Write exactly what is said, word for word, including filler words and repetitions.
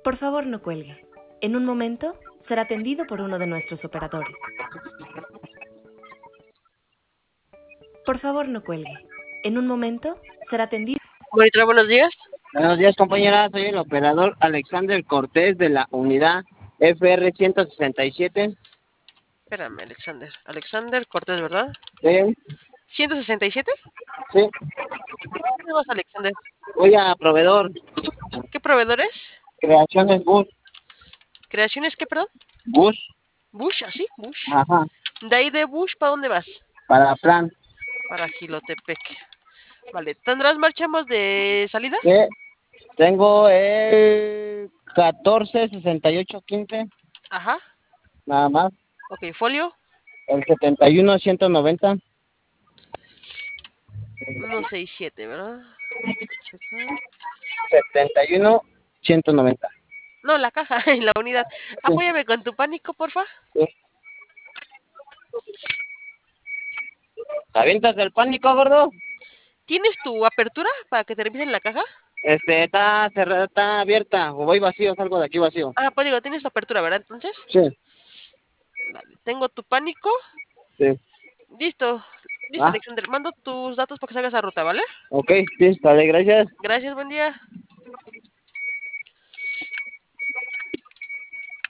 Por favor, no cuelgue. En un momento será atendido por uno de nuestros operadores. Por favor, no cuelgue. En un momento será atendido. Monitor, buenos días. Buenos días, compañera. Soy el operador Alexander Cortés de la unidad F R ciento sesenta y siete. Espérame, Alexander. Alexander Cortés, ¿verdad? Sí, ¿ciento sesenta y siete? sí. ¿Dónde vas, Alexander? Voy a proveedor. ¿Qué proveedor es? Creaciones Bush. ¿Creaciones qué, perdón? Bush. ¿Bush? ¿Así? ¿Bush? Ajá. ¿De ahí de Bush para dónde vas? Para plan. Para Gilotepec. Vale. ¿Tendrás marchamos de salida? Sí. Tengo el catorce sesenta y ocho quince. Ajá. Nada más. Ok, folio. El setenta y uno ciento noventa. ciento sesenta y siete, ¿verdad? Checar. setenta y uno ciento noventa. No, la caja, en la unidad. Sí, Apóyame con tu pánico, porfa. sí. ¿Te avientas del pánico, gordo? ¿Tienes tu apertura para que te revisen la caja? Este, está cerrada, está abierta. O voy vacío, salgo de aquí vacío. Ah, pues digo, tienes tu apertura, ¿verdad? Entonces, Sí, vale. Tengo tu pánico. sí. Listo. Listo, Ah, Alexander. Mando tus datos para que salgas a ruta, ¿vale? ok, sí, vale, gracias. Gracias, buen día.